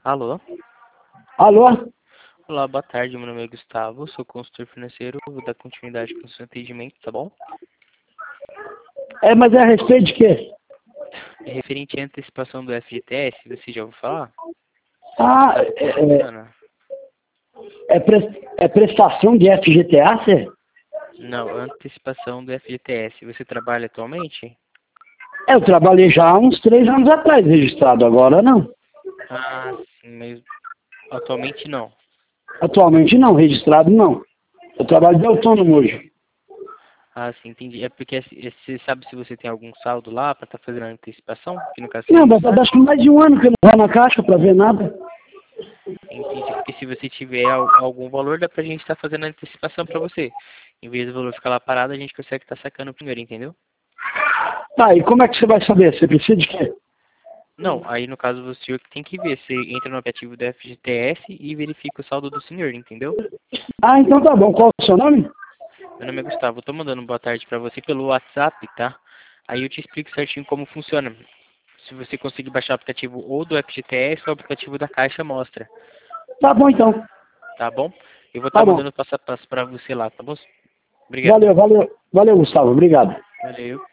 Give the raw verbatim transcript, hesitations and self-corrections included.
Alô? Alô? Olá, boa tarde, meu nome é Gustavo, sou consultor financeiro, vou dar continuidade com o seu atendimento, tá bom? É, mas é a respeito de quê? É referente à antecipação do F G T S, você já ouviu falar? Ah, Sabe como é, é, funciona? é, pres- é prestação de F G T A, cê? Não, antecipação do F G T S. Você trabalha atualmente? É, eu trabalhei já há uns três anos atrás registrado, agora não. Ah, sim, mas atualmente não. Atualmente não, registrado não. Eu trabalho de autônomo hoje. Ah, sim, entendi. É porque assim, você sabe se você tem algum saldo lá para estar fazendo a antecipação, que no caso Não, seria mas necessário? acho que mais de um ano que eu não vou na caixa pra ver nada. Entendi, porque se você tiver al- algum valor, dá pra gente estar fazendo a antecipação para você. Em vez do valor ficar lá parado, a gente consegue estar sacando primeiro, entendeu? Tá, e como é que você vai saber? Você precisa de quê? Não, aí no caso você senhor que tem que ver. Você entra no aplicativo do F G T S e verifica o saldo do senhor, entendeu? Ah, então tá bom. Qual é o seu nome? Meu nome é Gustavo, eu tô mandando boa tarde pra você pelo WhatsApp, tá? Aí eu te explico certinho como funciona. Se você conseguir baixar o aplicativo ou do F G T S ou o aplicativo da Caixa mostra, Tá bom então. tá bom? Eu vou estar Tá bom. mandando passo a passo pra você lá, tá bom? Obrigado. Valeu, valeu. Valeu, Gustavo. Obrigado. Valeu.